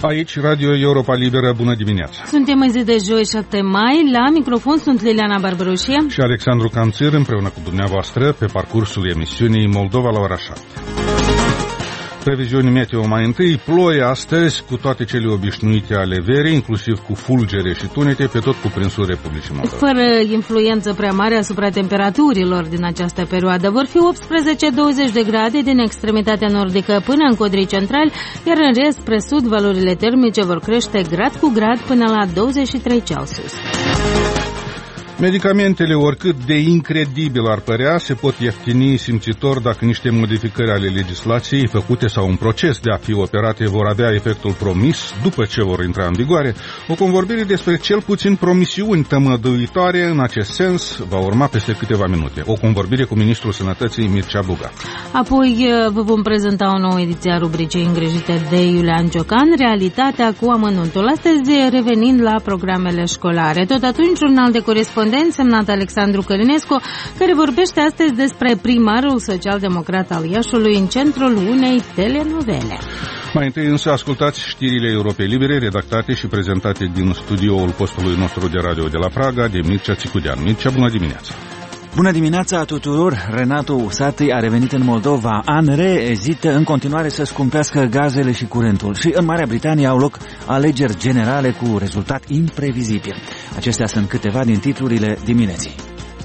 Aici, Radio Europa Liberă, bună dimineața! Suntem în zi de joi, 7 mai, la microfon sunt Liliana Barbaroșie și Alexandru Canțir, împreună cu dumneavoastră, pe parcursul emisiunii Moldova la ora 7. Previziuni meteo mai întâi, ploi astăzi cu toate cele obișnuite ale verii, inclusiv cu fulgere și tunete pe tot cuprinsul Republicii Moldova. Fără influență prea mare asupra temperaturilor din această perioadă, vor fi 18-20 de grade din extremitatea nordică până în codrii centrali, iar în rest, spre sud, valorile termice vor crește grad cu grad până la 23 Celsius. Medicamentele, oricât de incredibil ar părea, se pot ieftini simțitor dacă niște modificări ale legislației făcute sau un proces de a fi operate vor avea efectul promis după ce vor intra în vigoare. O convorbire despre cel puțin promisiuni tămăduitoare în acest sens va urma peste câteva minute. O convorbire cu Ministrul Sănătății Mircea Buga. Apoi vă vom prezenta o nouă ediție a rubricii îngrijite de Iulian Ciocan, realitatea cu amănuntul. Astăzi revenind la programele școlare. Tot atunci, jurnal de corespondență semnat Alexandru Călinescu, care vorbește astăzi despre primarul social-democrat al Iașului în centrul unei telenovele. Mai întâi însă ascultați știrile Europei Libere, redactate și prezentate din studioul postului nostru de radio de la Praga, de Mircea Țicudean. Mircea, bună dimineața! Bună dimineața tuturor! Renato Usatăi a revenit în Moldova. ANRE ezită în continuare să scumpească gazele și curentul. Și în Marea Britanie au loc alegeri generale cu rezultat imprevizibil. Acestea sunt câteva din titlurile dimineții.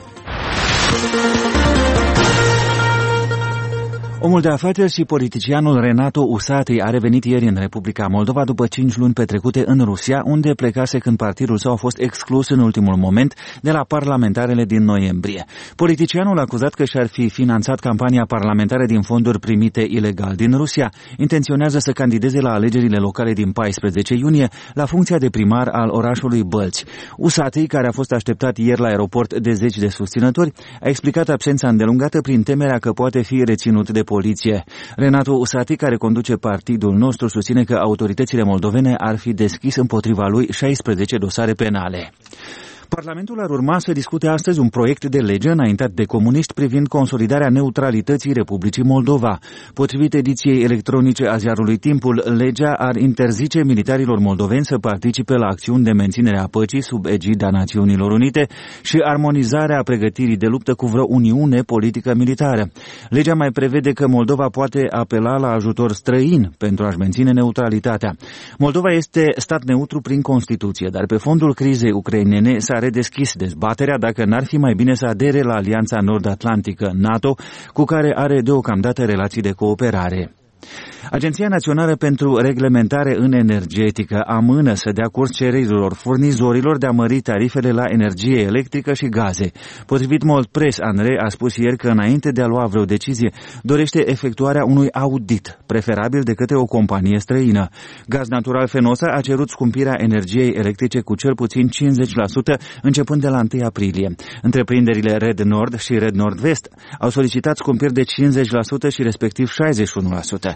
Omul de afaceri și politicianul Renato Usatăi a revenit ieri în Republica Moldova după 5 luni petrecute în Rusia, unde plecase când partidul său a fost exclus în ultimul moment de la parlamentarele din noiembrie. Politicianul acuzat că și-ar fi finanțat campania parlamentară din fonduri primite ilegal din Rusia, intenționează să candideze la alegerile locale din 14 iunie la funcția de primar al orașului Bălți. Usatăi, care a fost așteptat ieri la aeroport de zeci de susținători, a explicat absența îndelungată prin temerea că poate fi reținut de poliție. Renato Usatăi, care conduce partidul nostru, susține că autoritățile moldovene ar fi deschis împotriva lui 16 dosare penale. Parlamentul ar urma să discute astăzi un proiect de lege înaintat de comuniști privind consolidarea neutralității Republicii Moldova. Potrivit ediției electronice a ziarului Timpul, legea ar interzice militarilor moldoveni să participe la acțiuni de menținere a păcii sub egida Națiunilor Unite și armonizarea pregătirii de luptă cu vreo uniune politică militară. Legea mai prevede că Moldova poate apela la ajutor străin pentru a-și menține neutralitatea. Moldova este stat neutru prin Constituție, dar pe fondul crizei ucrainene s-a redeschis dezbaterea dacă n-ar fi mai bine să adere la Alianța Nord-Atlantică NATO, cu care are deocamdată relații de cooperare. Agenția Națională pentru Reglementare în Energetică amână să dea curs cererilor furnizorilor de a mări tarifele la energie electrică și gaze. Potrivit Moldpress, ANRE a spus ieri că înainte de a lua vreo decizie, dorește efectuarea unui audit, preferabil de către o companie străină. Gaz Natural Fenosa a cerut scumpirea energiei electrice cu cel puțin 50% începând de la 1 aprilie. Întreprinderile Red Nord și Red Nord-Vest au solicitat scumpiri de 50% și respectiv 61%.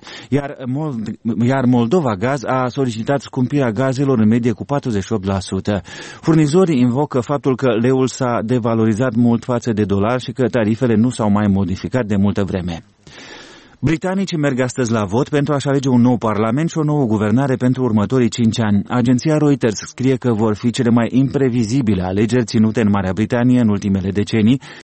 Iar Moldova Gaz a solicitat scumpirea gazelor în medie cu 48%. Furnizorii invocă faptul că leul s-a devalorizat mult față de dolar și că tarifele nu s-au mai modificat de multă vreme. Britanicii merg astăzi la vot pentru a-și alege un nou parlament și o nouă guvernare pentru următorii 5 ani. Agenția Reuters scrie că vor fi cele mai imprevizibile alegeri ținute în Marea Britanie în ultimele decenii